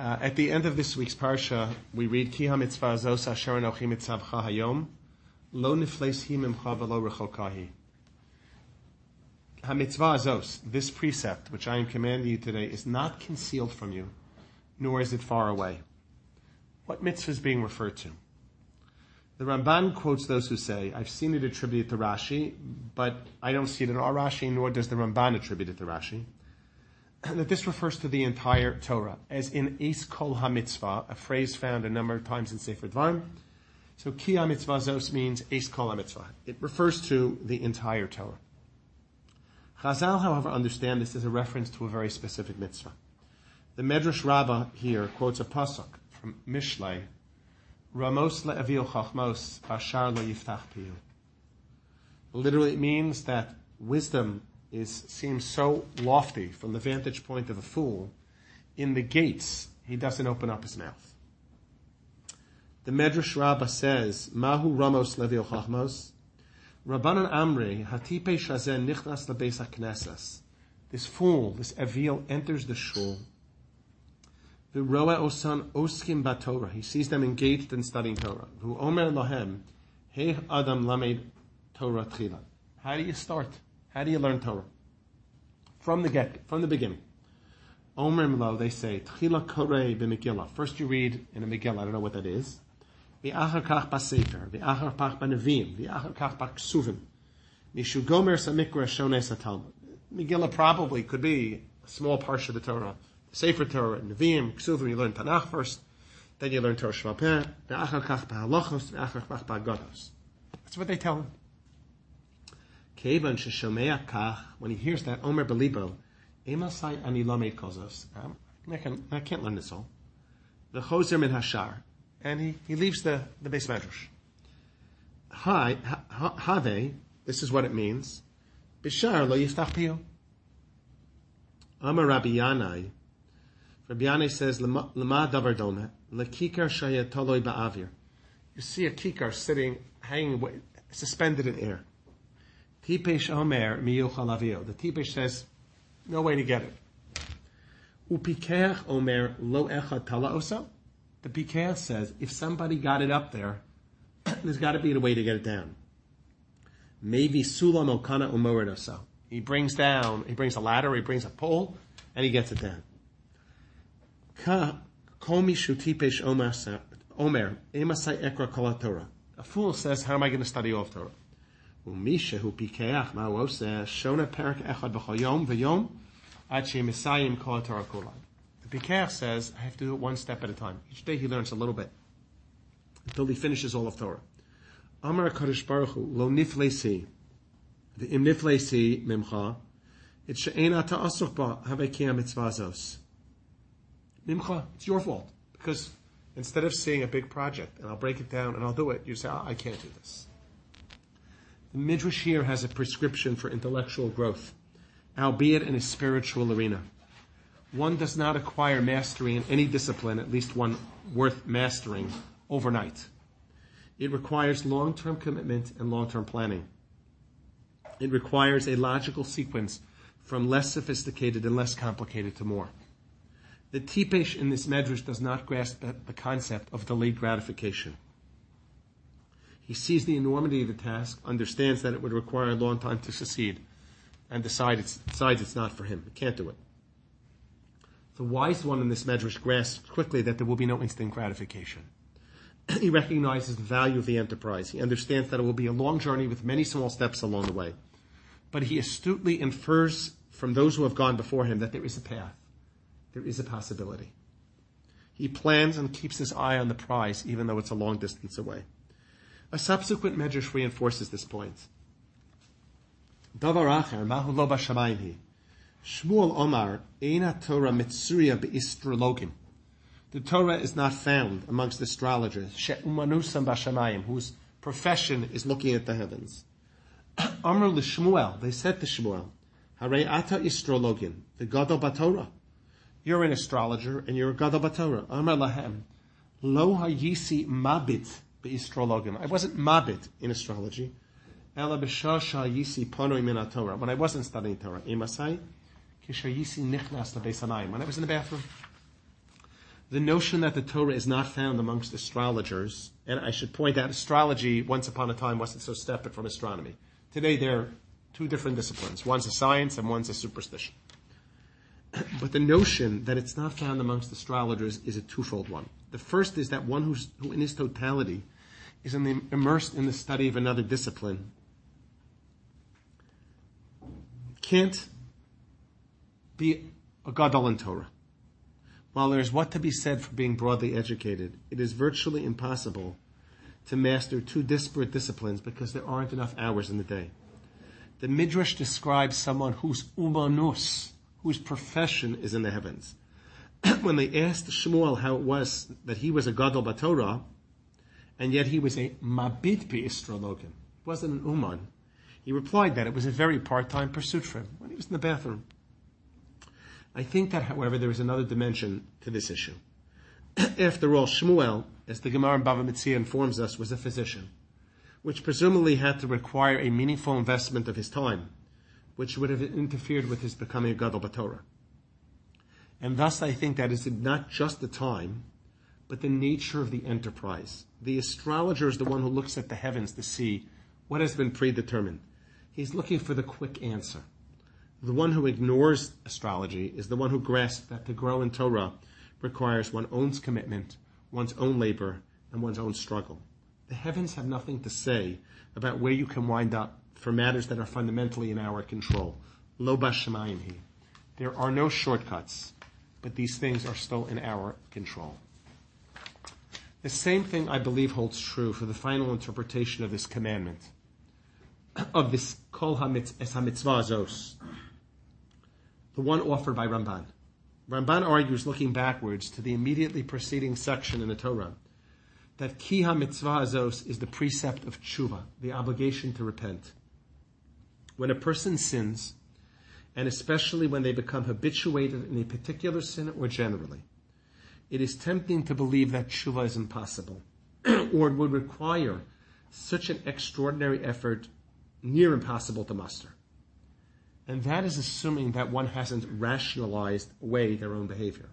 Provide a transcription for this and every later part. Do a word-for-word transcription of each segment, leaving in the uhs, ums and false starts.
Uh, at the end of this week's parsha, we read Ki ha-mitzvah azos asher anochi mitzavcha hayom lo nifles hi mimcha v'lo rechokahi. Ha-mitzvah azos, this precept which I am commanding you today, is not concealed from you, nor is it far away. What mitzvah is being referred to? The Ramban quotes those who say, I've seen it attributed to Rashi, but I don't see it in our Rashi, nor does the Ramban attribute it to Rashi, that this refers to the entire Torah, as in Eis Kol HaMitzvah, a phrase found a number of times in Sefer Dvarim. So Ki HaMitzvah Zos means Eis Kol HaMitzvah. It refers to the entire Torah. Chazal, however, understand this as a reference to a very specific mitzvah. The Medrash Rabbah here quotes a pasuk from Mishlei, Ramos le'avil chachmos bashar lo yiftach piyu. Literally, it means that wisdom is seems so lofty from the vantage point of a fool. In the gates, he doesn't open up his mouth. The Medrash Rabbah says, Mahu Ramos le'avil chachmos, Rabbanan Amri hatipe shazen nichnas lebeis haknesses. This fool, this avil, enters the shul. V'roa osan oskim batorah. He sees them engaged in studying Torah. V'hu omer lahem, hey adam lamed Torah tchila. How do you start? How do you learn Torah? From the get, from the beginning. Omer lo, they say, tchila korei b'megillah. First you read in a Megillah, I don't know what that is. V'achar kach b'sefer, v'achar kach b'nevim, v'achar kach b'ksuvim. Mishu gomer samikra shones hatalmud. Megillah probably could be a small portion of the Torah. Sefer Torah, Nevi'im, Ksuvim, you learn Tanakh first, then you learn Torah Sheba'al Peh, ve'achar kach b'halachos, ve'achar kach b'agados. That's what they tell him. Kevan sheshomea kach, when he hears that, Omer belibo, emasai ani lamed kozos. I can't, I can't learn this all. V'chozer min hashar, and he, he leaves the the base medrash. Hi, ha, have, this is what it means. Bishar lo yiftach piyu. Amar Rabbi Yanai. Rabbi Yanai says, Lema davar dome, lekikar shaya toloi ba'avir. You see a kikar sitting, hanging, suspended in air. Tipesh omer miyuchal avio. The tipesh says, no way to get it. Upikeach omer lo echad tala oso. The pikeach says, if somebody got it up there, there's got to be a way to get it down. Maybe sulam okana umorid oso. He brings down, he brings a ladder, he brings a pole, and he gets it down. Ka komi shutipesh omer emasai ekra kol Torah. A fool says, how am I going to study all of Torah? Umisha hu pikeach ma'ose shona perak echad b'chol yom v'yom ad she'misayim kol Torah kulan. The pikeach says, I have to do it one step at a time. Each day he learns a little bit until he finishes all of Torah. Amar HaKadosh Baruch Hu lo niflesi v'im niflesi mimcha it she'ena ta'asuk ba havei mitzvah zos. Mimcha, it's your fault. Because instead of seeing a big project, and I'll break it down and I'll do it, you say, oh, I can't do this. The Midrash here has a prescription for intellectual growth, albeit in a spiritual arena. One does not acquire mastery in any discipline, at least one worth mastering, overnight. It requires long-term commitment and long-term planning. It requires a logical sequence from less sophisticated and less complicated to more. The tipesh in this medrash does not grasp the concept of delayed gratification. He sees the enormity of the task, understands that it would require a long time to succeed, and decide it's, decides it's not for him. He can't do it. The wise one in this medrash grasps quickly that there will be no instant gratification. He recognizes the value of the enterprise. He understands that it will be a long journey with many small steps along the way. But he astutely infers from those who have gone before him that there is a path. There is a possibility. He plans and keeps his eye on the prize, even though it's a long distance away. A subsequent medrash reinforces this point. Davar acher, mahu lo b'shamayim hi. Shmuel Omar, eina Torah mitzuria be'istrologim. The Torah is not found amongst astrologers, she'umanusam b'shamayim, whose profession is looking at the heavens. Amar l'Shmuel, they said to Shmuel, Harei ata istrologin, the gadol b'Torah. You're an astrologer and you're a gadol b'Torah. Amar lahem, lo hayisi mabit be'istrologim. I wasn't mabit in astrology. Ela b'shasha yisi panoi min Torah. When I wasn't studying Torah, emasai kishayisi nichnas lebeis hanayim. When I was in the bathroom. the notion that the Torah is not found amongst astrologers, and I should point out astrology once upon a time wasn't so separate from astronomy. Today they're two different disciplines. One's a science and one's a superstition. But the notion that it's not found amongst astrologers is a twofold one. The first is that one who's, who in his totality is in the, immersed in the study of another discipline can't be a gadol in Torah. While there is what to be said for being broadly educated, it is virtually impossible to master two disparate disciplines because there aren't enough hours in the day. The Midrash describes someone whose umanus, whose profession is in the heavens. When they asked Shmuel how it was that he was a gadol b'Torah, and yet he was a mabit b'Istrologin, wasn't an uman, he replied that it was a very part-time pursuit for him when he was in the bathroom. I think that, however, there is another dimension to this issue. After all, Shmuel, as the Gemara in Bava Metzia informs us, was a physician, which presumably had to require a meaningful investment of his time, which would have interfered with his becoming a gadol b'Torah. And thus I think that it's not just the time, but the nature of the enterprise. The astrologer is the one who looks at the heavens to see what has been predetermined. He's looking for the quick answer. The one who ignores astrology is the one who grasps that to grow in Torah requires one's own commitment, one's own labor, and one's own struggle. The heavens have nothing to say about where you can wind up for matters that are fundamentally in our control. Lo b'shamayim hi. There are no shortcuts, but these things are still in our control. The same thing, I believe, holds true for the final interpretation of this commandment, of this kol hamitz es hamitzvah azos, the one offered by Ramban. Ramban argues, looking backwards to the immediately preceding section in the Torah, that ki ha-mitzvah azos is the precept of tshuva, the obligation to repent. When a person sins, and especially when they become habituated in a particular sin or generally, it is tempting to believe that tshuva is impossible, or it would require such an extraordinary effort, near impossible to muster. And that is assuming that one hasn't rationalized away their own behavior.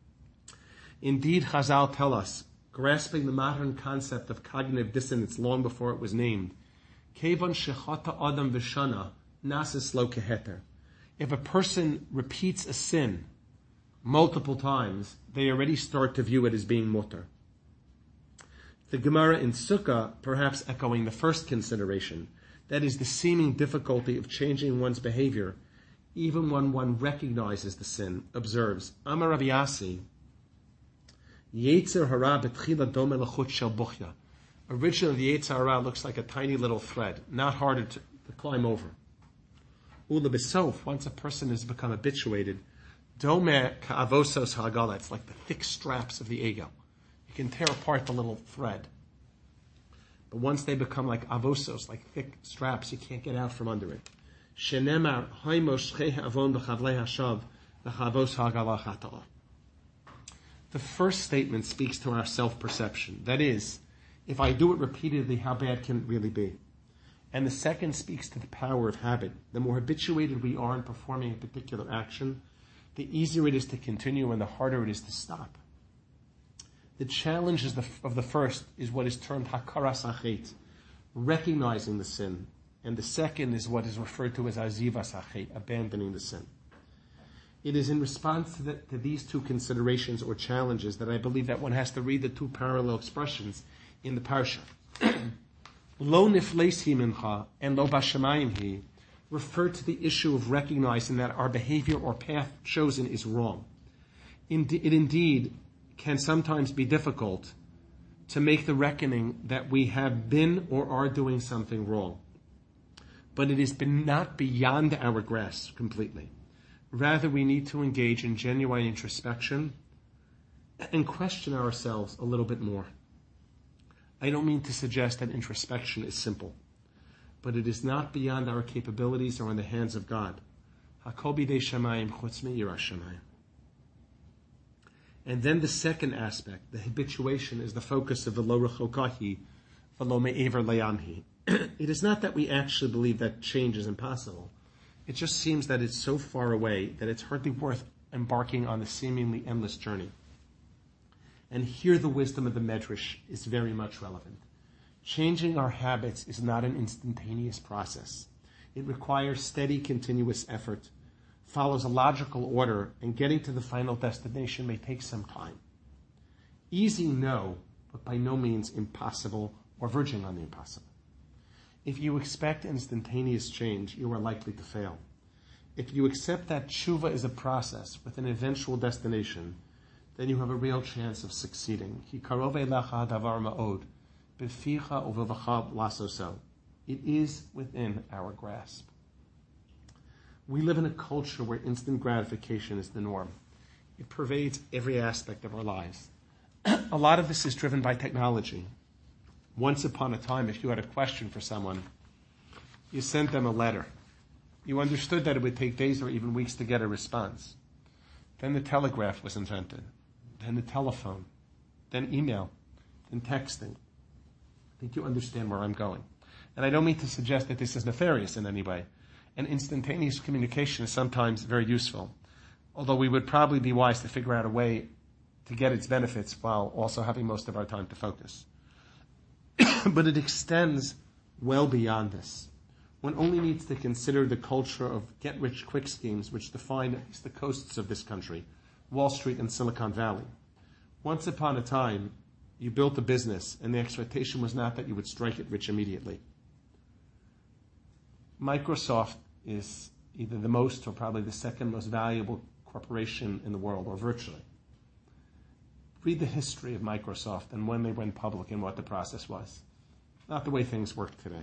Indeed, Chazal tell us, grasping the modern concept of cognitive dissonance long before it was named, Kevon shechata adam v'shana nasis lo keheter. If a person repeats a sin multiple times, they already start to view it as being mutter. The Gemara in Sukkah, perhaps echoing the first consideration, that is the seeming difficulty of changing one's behavior, even when one recognizes the sin, observes, Amar Rabbi Yassi, Yetzer hara betchila dome l'chut shel buchya. Originally, the Yetzer hara looks like a tiny little thread, not hard to, to climb over. Ula b'sof, once a person has become habituated, dome ka'avosos ha'agala, it's like the thick straps of the ego. You can tear apart the little thread. But once they become like avosos, like thick straps, you can't get out from under it. Shenemar haimoshchei avon b'chavlei hashav v'chavos ha'agala chata'ah. The first statement speaks to our self-perception. That is, if I do it repeatedly, how bad can it really be? And the second speaks to the power of habit. The more habituated we are in performing a particular action, the easier it is to continue and the harder it is to stop. The challenge is the, of the first is what is termed hakaras hachet, recognizing the sin. And the second is what is referred to as azivas hachet, abandoning the sin. It is in response to, the, to these two considerations or challenges that I believe that one has to read the two parallel expressions in the parsha. Lo nifleis hi mincha and lo bashamayim hi refer to the issue of recognizing that our behavior or path chosen is wrong. It indeed can sometimes be difficult to make the reckoning that we have been or are doing something wrong. But it is been not beyond our grasp completely. Rather, we need to engage in genuine introspection and question ourselves a little bit more. I don't mean to suggest that introspection is simple, but it is not beyond our capabilities or in the hands of God. Hakol bidei shamayim chutz mi'yiras shamayim. And then the second aspect, the habituation, is the focus of the lo rechokahi, the lo me'ever layamhi. It is not that we actually believe that change is impossible. It just seems that it's so far away that it's hardly worth embarking on the seemingly endless journey. and hear the wisdom of the Medrash is very much relevant. Changing our habits is not an instantaneous process. It requires steady, continuous effort, follows a logical order, and getting to the final destination may take some time. Easy, no, but by no means impossible or verging on the impossible. If you expect instantaneous change, you are likely to fail. If you accept that tshuva is a process with an eventual destination, then you have a real chance of succeeding. Ki karov elecha davar ma'od, beficha uvevacha lasoso. It is within our grasp. We live in a culture where instant gratification is the norm. It pervades every aspect of our lives. A lot of this is driven by technology. Once upon a time, if you had a question for someone, you sent them a letter. You understood that it would take days or even weeks to get a response. Then the telegraph was invented. Then the telephone. Then email. Then texting. I think you understand where I'm going. And I don't mean to suggest that this is nefarious in any way. And instantaneous communication is sometimes very useful. Although we would probably be wise to figure out a way to get its benefits while also having most of our time to focus. But it extends well beyond this. One only needs to consider the culture of get-rich-quick schemes which define at least the coasts of this country, Wall Street and Silicon Valley. Once upon a time, you built a business, and the expectation was not that you would strike it rich immediately. Microsoft is either the most or probably the second most valuable corporation in the world, or virtually. Read the history of Microsoft and when they went public and what the process was. Not the way things work today.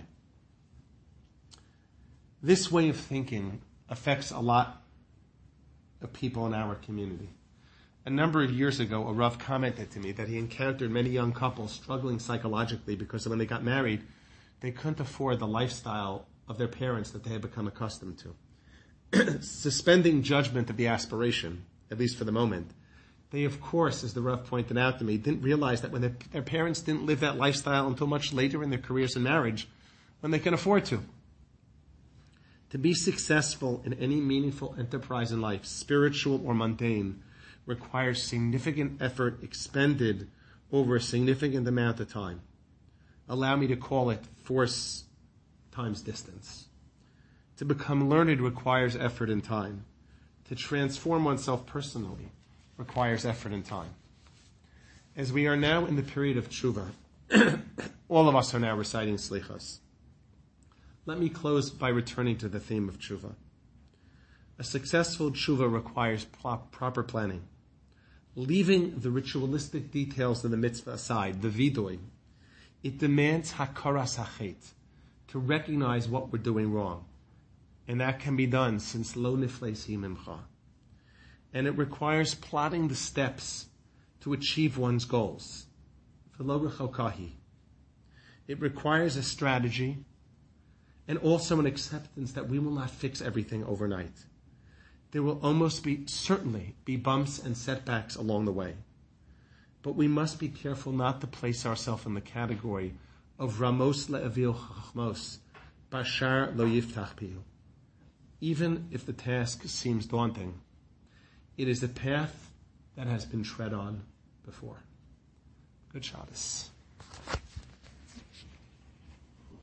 This way of thinking affects a lot of people in our community. A number of years ago, a Rav commented to me that he encountered many young couples struggling psychologically because when they got married, they couldn't afford the lifestyle of their parents that they had become accustomed to. Suspending judgment of the aspiration, at least for the moment, they, of course, as the Rav pointed out to me, didn't realize that when their, their parents didn't live that lifestyle until much later in their careers and marriage, when they can afford to. To be successful in any meaningful enterprise in life, spiritual or mundane, requires significant effort expended over a significant amount of time. Allow me to call it force times distance. To become learned requires effort and time. To transform oneself personally requires effort and time. As we are now in the period of tshuva, all of us are now reciting slichos. Let me close by returning to the theme of tshuva. A successful tshuva requires pro- proper planning. Leaving the ritualistic details of the mitzvah aside, the vidui, it demands hakaras hachet, to recognize what we're doing wrong. And that can be done since lo niflesi mimcha. And it requires plotting the steps to achieve one's goals. V'lo rechokahi. It requires a strategy and also an acceptance that we will not fix everything overnight. There will almost be, certainly, be bumps and setbacks along the way. But we must be careful not to place ourselves in the category of Ramos le'avil chachmos, bashar lo yiftach pihu. Even if the task seems daunting, it is a path that has been tread on before. Good Shabbos.